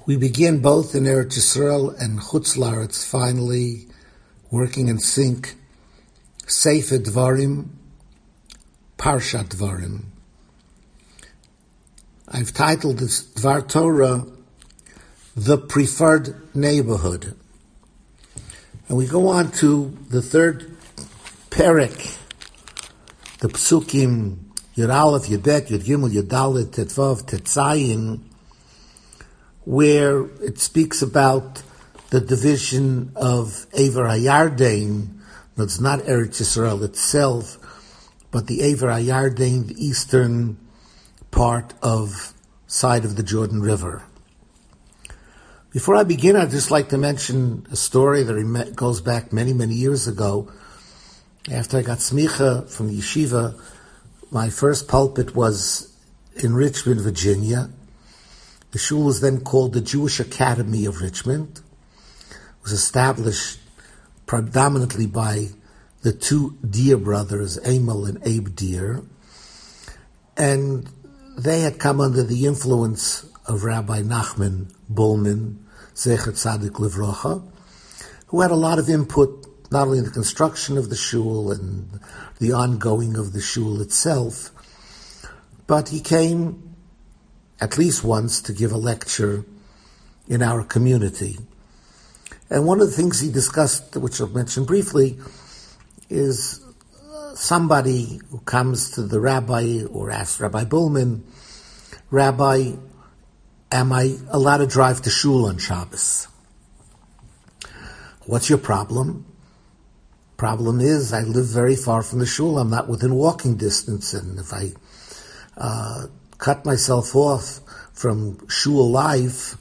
We begin both in Eretz Yisrael and Chutz La'aretz, finally working in sync. Sefer Dvarim, Parshat Dvarim. I've titled this Dvar Torah, The Preferred Neighborhood. And we go on to the third perek, the Psukim Yud Aleph, Yud Bet, Yud Gimel, Yud Dalet, Tet Vav, Tet Zayin, where it speaks about the division of Ever HaYarden. That's not Eretz Yisrael itself, but the Ever HaYarden, the eastern part of side of the Jordan River. Before I begin, I'd just like to mention a story that goes back many, many years ago. After I got smicha from the yeshiva, my first pulpit was in Richmond, Virginia. The shul was then called the Jewish Academy of Richmond. It was established predominantly by the two Deer brothers, Emil and Abe Deer. And they had come under the influence of Rabbi Nachman Bullman, Zecher Tzadik Livrocha, who had a lot of input, not only in the construction of the shul and the ongoing of the shul itself, but he came at least once to give a lecture in our community. And one of the things he discussed, which I'll mention briefly, is somebody who comes to the rabbi or asks Rabbi Bullman, Rabbi, am I allowed to drive to shul on Shabbos? What's your problem? Problem is, I live very far from the shul. I'm not within walking distance, and if I cut myself off from shul life,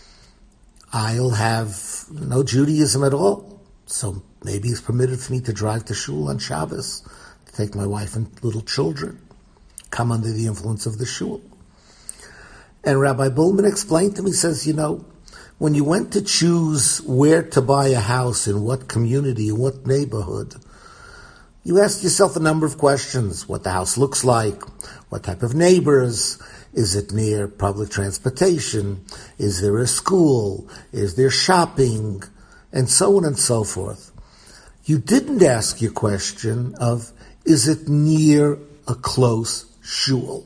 I'll have no Judaism at all. So maybe it's permitted for me to drive to shul on Shabbos, to take my wife and little children, come under the influence of the shul. And Rabbi Bullman explained to me, says, when you went to choose where to buy a house, in what community, in what neighborhood, you asked yourself a number of questions. What the house looks like, what type of neighbors, is it near public transportation, is there a school, is there shopping, and so on and so forth. You didn't ask your question of, is it near a close shul?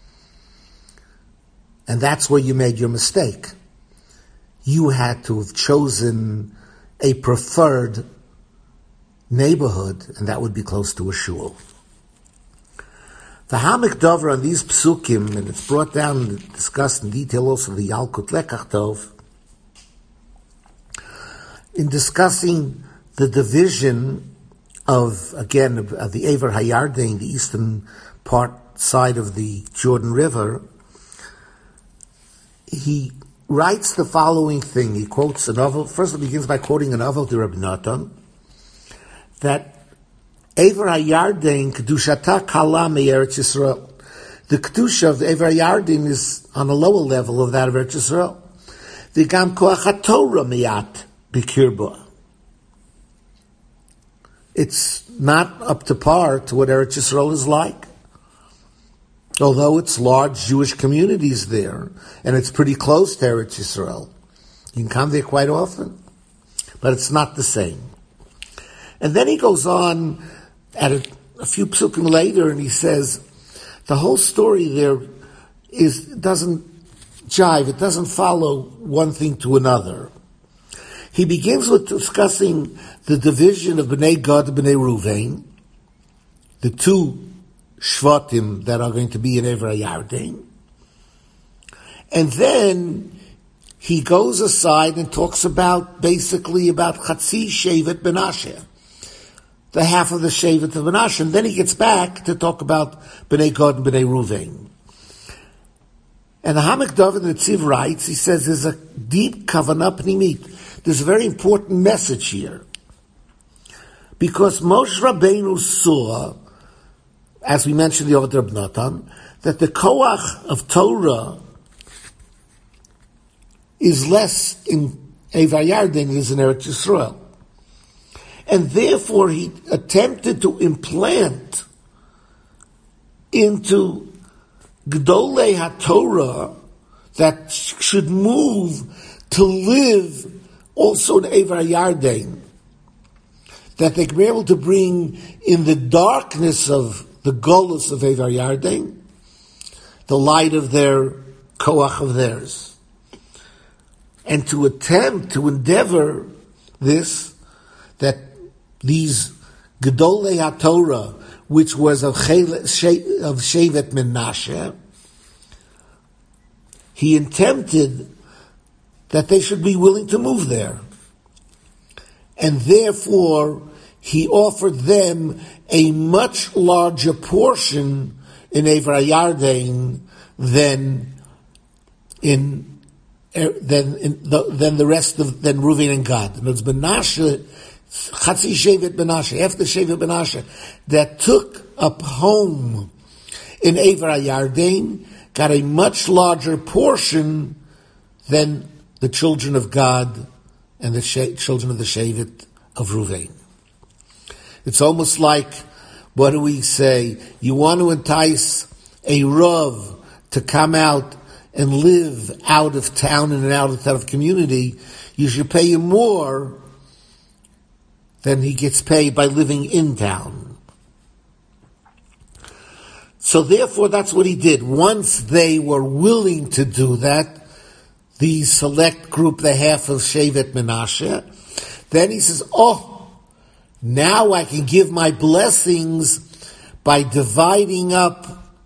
And that's where you made your mistake. You had to have chosen a preferred neighborhood, and that would be close to a shul. The Hamek Dover on these psukim, and it's brought down and discussed in detail also the Yalkut Lekach Tov, in discussing the division of the Ever HaYarden, the eastern side of the Jordan River. He writes the following thing. He quotes a novel. First, he begins by quoting a novel to Rabbi Natan, that Ever HaYarden Kedushata Kala Me'eretz Yisrael. The Kedusha of the Ever HaYarden is on a lower level of that of Eretz Yisrael. V'gam Koach HaTorah Miyat B'kirba. It's not up to par to what Eretz Yisrael is like. Although it's large Jewish communities there, and it's pretty close to Eretz Yisrael. You can come there quite often, but it's not the same. And then he goes on at a few psukim later, and he says, the whole story there doesn't jive, it doesn't follow one thing to another. He begins with discussing the division of Bnei Gad and Bnei Ruvain, the two Shvatim that are going to be in Ever HaYarden. And then he goes aside and talks basically about Chatzi Shevet Menashe, the half of the Shevet of Menashe. And then he gets back to talk about Bnei Gad and Bnei Ruvain. And the Hamek David Netziv writes, he says there's a deep kavanah pnimit. There's a very important message here. Because Moshe Rabbeinu saw, as we mentioned the other Reb Natan, that the koach of Torah is less in Ever HaYarden than it is in Eretz Yisrael. And therefore he attempted to implant into Gdolei HaTorah that should move to live also in Eivra Yarden, that they can be able to bring in the darkness of the Golus of Eivra Yarden, the light of their koach of theirs, and to attempt to endeavor this, that these Gedolei HaTorah, which was of Shevet Menashe, he attempted that they should be willing to move there. And therefore, he offered them a much larger portion in Eivra Yarden than the rest of Reuven and Gad. And it's Menashe, Chatzi Shevet Menashe, after Shevet Menashe, that took up home in Eivra Yarden, got a much larger portion than the children of Gad and the children of the Shevet of Reuven. It's almost like, what do we say? You want to entice a Rav to come out and live out of town and out of community, you should pay him more than he gets paid by living in town. So therefore, that's what he did. Once they were willing to do that, the select group, the half of Shevet Menashe, then he says, now I can give my blessings by dividing up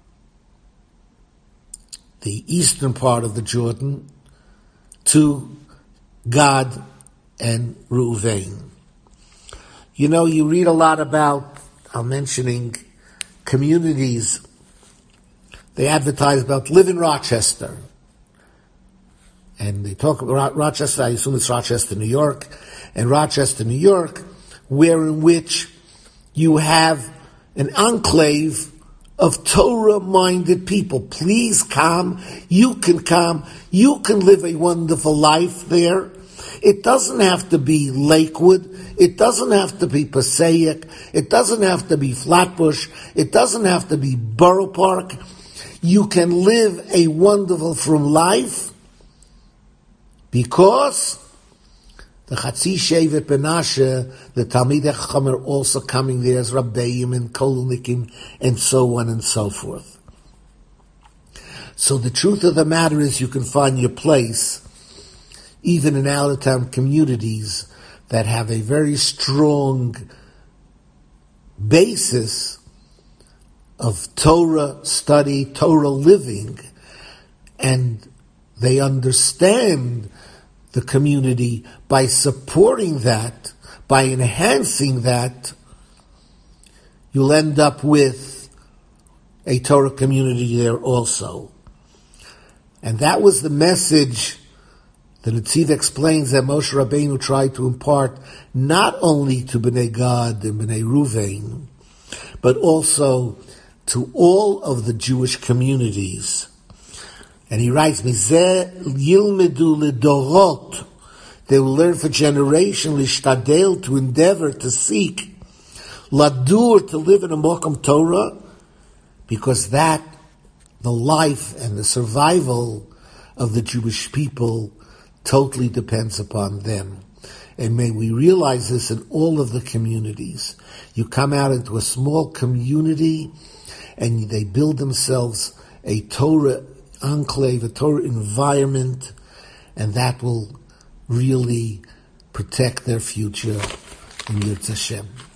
the eastern part of the Jordan to Gad and Reuven. You know, you read a lot about, I'm mentioning communities, they advertise about live in Rochester. And they talk about Rochester, I assume it's Rochester, New York, and Rochester, New York, where in which you have an enclave of Torah-minded people. Please come, you can live a wonderful life there. It doesn't have to be Lakewood, it doesn't have to be Passaic, it doesn't have to be Flatbush, it doesn't have to be Borough Park. You can live a wonderful from life because the Chatzi Shevet Menashe, the Talmidei Chacham are also coming there as Rabbeim and Kolunikim and so on and so forth. So the truth of the matter is you can find your place even in out-of-town communities that have a very strong basis of Torah study, Torah living, and they understand the community by supporting that, by enhancing that. You'll end up with a Torah community there also. And that was the message the Netziv explains that Moshe Rabbeinu tried to impart not only to Bnei Gad and Bnei Reuven, but also to all of the Jewish communities. And he writes, Mizeh yilmedu ledorot, they will learn for generation, lishtadel, to endeavor, to seek, ladur, to live in a Mokum Torah, because that, the life and the survival of the Jewish people totally depends upon them. And may we realize this in all of the communities. You come out into a small community and they build themselves a Torah enclave, a Torah environment, and that will really protect their future in Yirtzeh Hashem.